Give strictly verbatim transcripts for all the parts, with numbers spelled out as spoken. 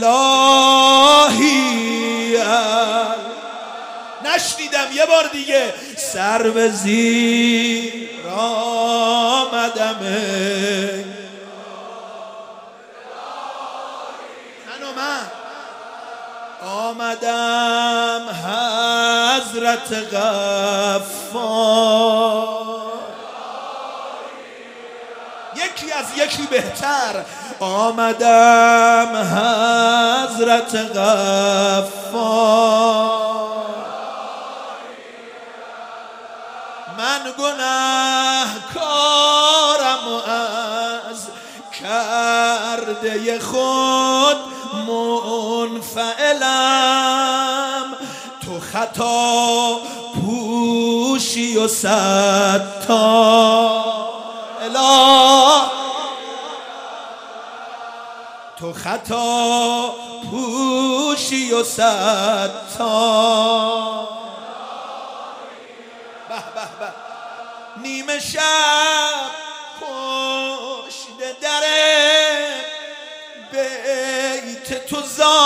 الهی نشنیدم یه بار دیگه سر به زیر آمدمه من و من آمدم حضرت غفار یکی از یکی بهتر آمدم حضرت غفار من گناهکارم و از کرده خود منفعلم تو خطا پوشی و ستار اله تو خطا پوشی و ستار به به به نیمه شب پشت در بیت تو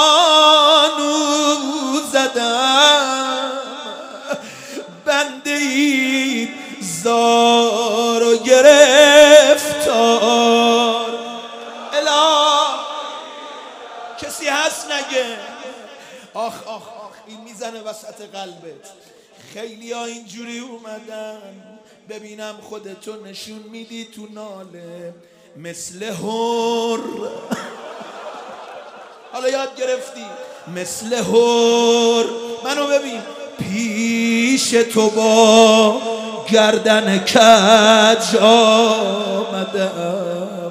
زانو زدم بنده ای زار و گرفتار اله کسی هست نگه آخ آخ آخ این میزنه وسط قلبت خیلی ها اینجوری اومدن ببینم خودتو نشون میدی تو ناله مثل هر حالا یاد گرفتی مثل هر منو ببین پیش تو با گردن کج آمدم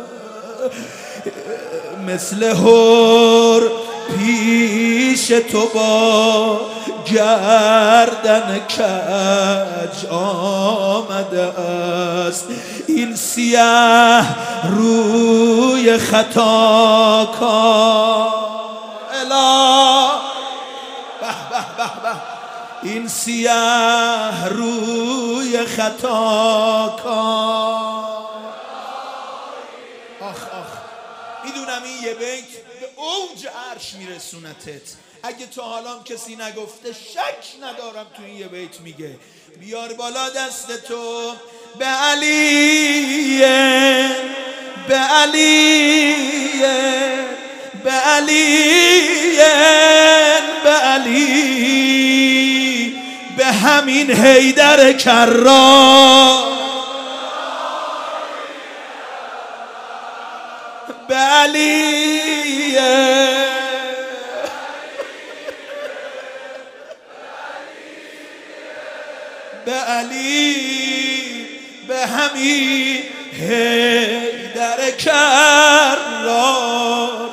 مثل هر پیش تو با گردن کج آمده است این سیاه روی خطا کار اله به به به به این سیاه روی خطا کار آخ آخ میدونم این یه بیت به اوج عرش میرسونتت اگه تا حالا کسی نگفته شک ندارم تو این یه بیت میگه بیار بالا دست تو به علی به علی به علی به علی به همین حیدر کرار به علی به علی به همین حیدر کرار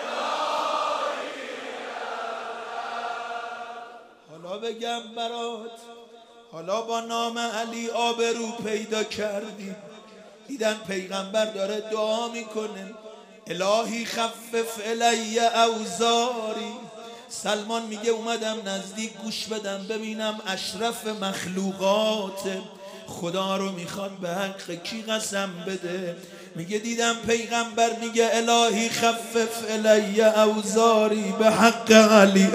حالا بگم برات حالا با نام علی آبرو پیدا کردی دیدن پیغمبر داره دعا میکنه الهی خفف الی اوزاری سلمان میگه اومدم نزدیک گوش بدم ببینم اشرف مخلوقات خدا رو میخواد به حق کی قسم بده میگه دیدم پیغمبر میگه الهی خفف الی اوزاری به حق علی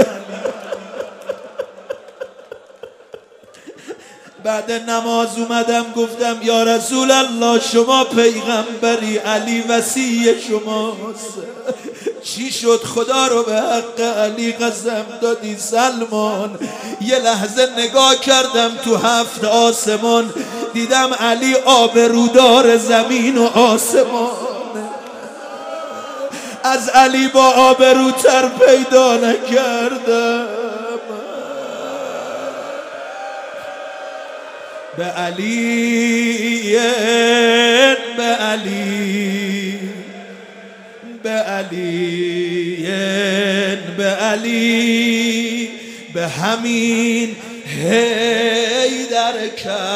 بعد نماز اومدم گفتم یا رسول الله شما پیغمبری علی وصی شماست چی شد خدا رو به حق علی قسم دادی سلمان یه لحظه نگاه کردم تو هفت آسمان دیدم علی آبرودار زمین و آسمان از علی با آبروتر پیدا نکردم به علی به علی به علی به علی به همین حیدر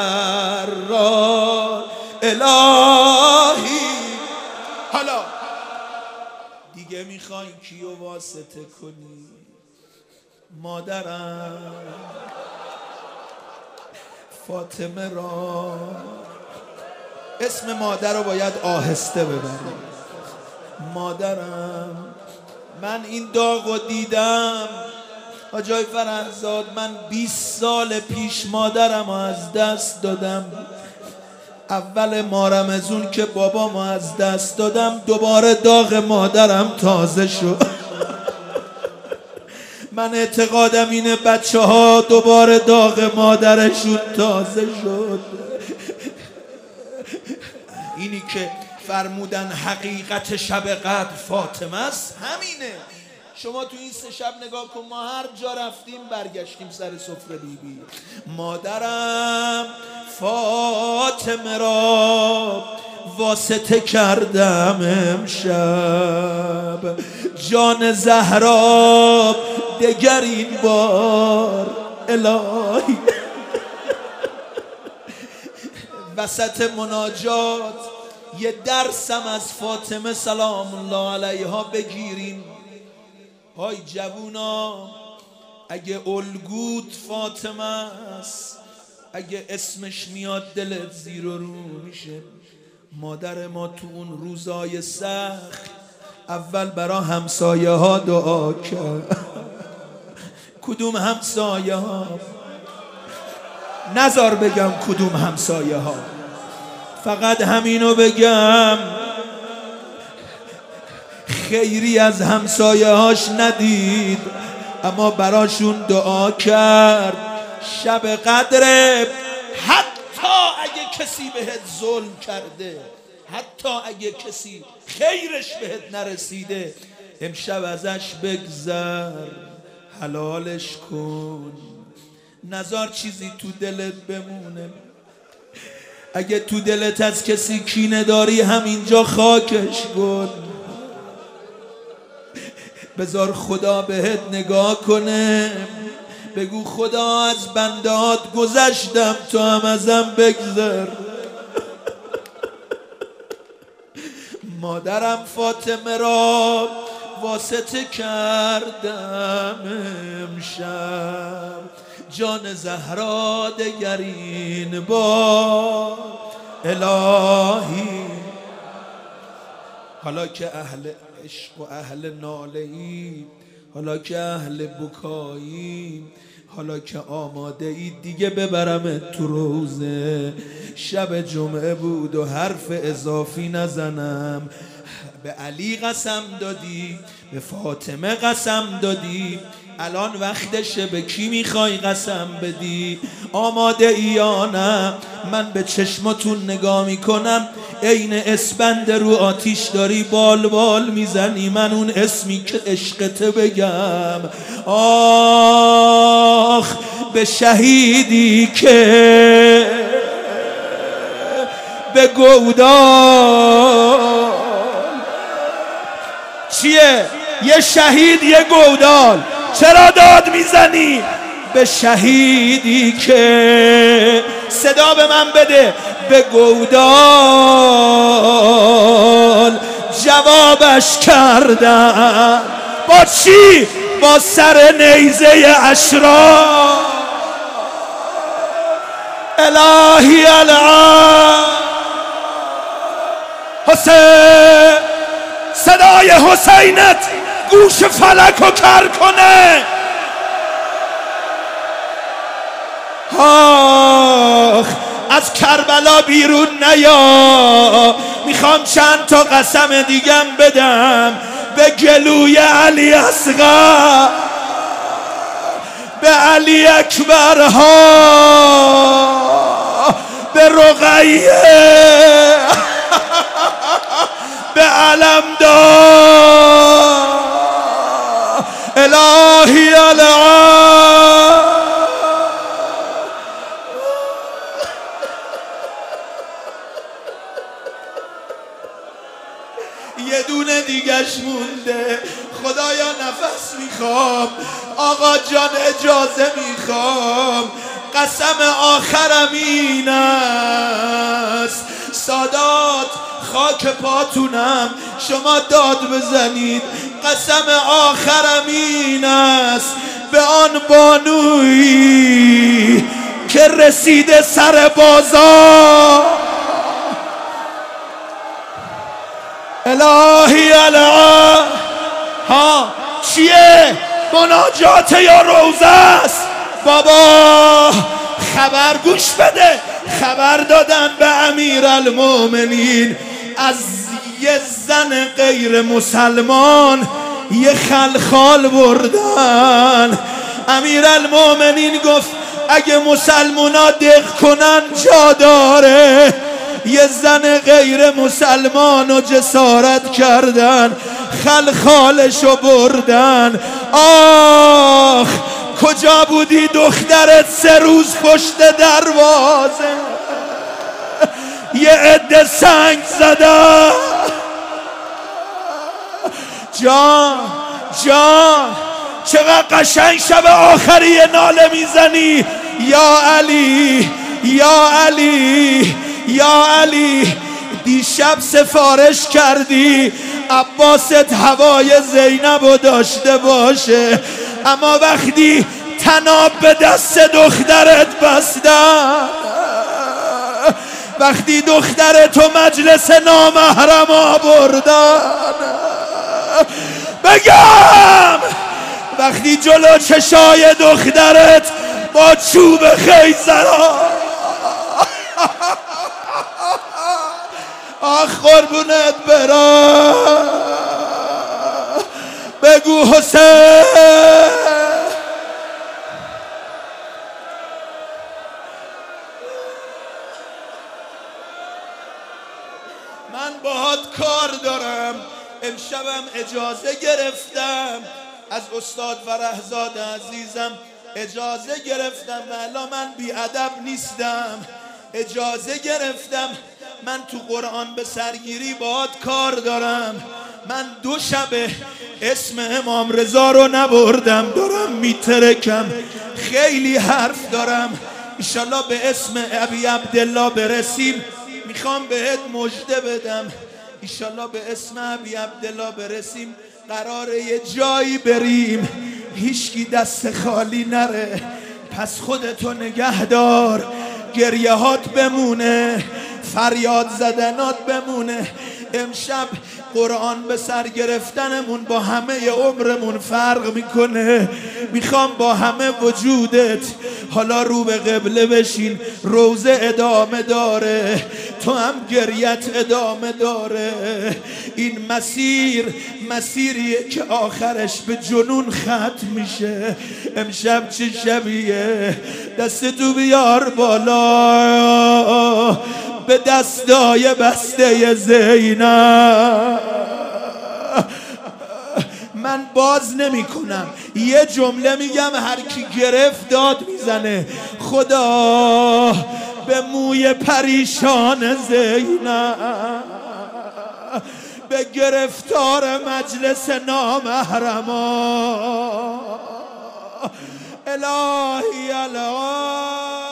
کرار الهی حالا دیگه میخوای کیو واسطه کنی مادرم فاطمه را اسم مادر رو باید آهسته ببریم مادرم من این داغو دیدم آجای فرهزاد. من بیست سال پیش مادرم از دست دادم. اول مارم از اون که بابامو از دست دادم دوباره داغ مادرم تازه شد. من اعتقادم اینه بچه ها دوباره داغ مادرشون تازه شد. اینی که فرمودن حقیقت شب قدر فاطمه است همینه. شما تو این سه شب نگاه کن، ما هر جا رفتیم برگشتیم سر سفره بی بی. مادرم فاطمه را واسطه کردم امشب، جان زهرا دگر این بار الهی. وسط مناجات یه درسم از فاطمه سلام الله علیها بگیریم. های جوونا، اگه الگوت فاطمه است، اگه اسمش میاد دلت زیر و رو میشه. مادر ما تو اون روزای سخت اول برا همسایه ها دعا کرد. کدوم همسایه ها؟ نزار بگم کدوم همسایه ها، فقط همینو بگم خیری از همسایه هاش ندید اما براشون دعا کرد. شب قدر حتی اگه کسی بهت ظلم کرده، حتی اگه کسی خیرش بهت نرسیده، امشب ازش بگذر، حلالش کن، نزار چیزی تو دلت بمونه. اگه تو دلت از کسی کینه داری همینجا خاکش کن، بذار خدا بهت نگاه کنه. بگو خدا از بندات گذشتم تو هم ازم بگذر. مادرم فاطمه را واسطه کردم امشب، جان زهرا دگر این بار الهی. حالا که اهل عشق و اهل ناله ای، حالا که اهل بکایی، حالا که آماده ای دیگه ببرمت تو روزه. شب جمعه بود و حرف اضافی نزنم. به علی قسم دادی، به فاطمه قسم دادی، الان وقتشه به کی میخوای قسم بدی؟ آماده ای یا نه؟ من به چشماتون نگاه میکنم عین اسبند رو آتیش داری بال بال میزنی. من اون اسمی که عشقته بگم. آخ به شهیدی که به گودال. چیه؟ یه شهید یه گودال، چرا داد میزنی؟ به شهیدی که، صدا به من بده، به گودال جوابش کردم. با چی؟ با سر نیزه اشرار. الهی الان حسین، صدای حسینت گوش فلکو کر کنه. آخ از کربلا بیرون نیا، میخوام چند تا قسم دیگم بدم به گلوی علی اصغر، به علی اکبر ها، به رقیه، به علمدار. الهی الان یه دونه دیگش مونده. خدایا نفس میخوام، آقا جان اجازه میخوام، قسم آخرم این است. سادات خاک پاتونم، شما داد بزنید. قسم آخرم این است به آن بانویی که رسیده سر بازار. الهی الان ها چیه؟ مناجات یا روزه است؟ بابا خبر گوش بده، خبر دادن به امیرالمومنین از یه زن غیر مسلمان یه خلخال بردن. امیرالمومنین گفت اگه مسلمونا دق کنن جا داره. یه زن غیر مسلمان و جسارت کردن، خلخالشو بردن. آخ کجا بودی دخترت سه روز پشت دروازه؟ یه عده سنگ زدن. جان جان چقدر قشنگ شب آخری ناله میزنی یا علی یا علی یا علی. دیشب سفارش کردی عباست هوای زینبو داشته باشه، اما وقتی تناب به دست دخترت بستن، وقتی دخترتو مجلس نامحرما بردن، بگم وقتی جلو چشای دخترت با چوب خیزرا، آخ قربونت برم، بگو حسین. من باهات کار دارم. امشبم اجازه گرفتم از استاد فرهزاد عزیزم، اجازه گرفتم و الا من بیادب نیستم. اجازه گرفتم من تو قرآن به سرگیری باهات کار دارم. من دو شبه اسم امام رضا رو نبردم، دارم میترکم، خیلی حرف دارم. انشالله به اسم ابی عبدالله برسیم. میخوام بهت مژده بدم، انشالله به اسم ابی عبدالله برسیم. قراره یه جایی بریم هیچکی دست خالی نره. پس خودتو نگه دار، گریه هات بمونه، فریاد زدنات بمونه. امشب قرآن به سر گرفتنمون با همه عمرمون فرق میکنه. میخوام با همه وجودت حالا رو به قبله بشین. روزه ادامه داره، تو هم گریت ادامه داره. این مسیر مسیریه که آخرش به جنون ختم میشه. امشب چه شبیه؟ دستتو بیار بالا به دستای بسته زینب. من باز نمی کنم، یه جمله میگم، هر کی گرفت داد میزنه. خدا به موی پریشان زینب، به گرفتار مجلس نامحرما، الهی الهی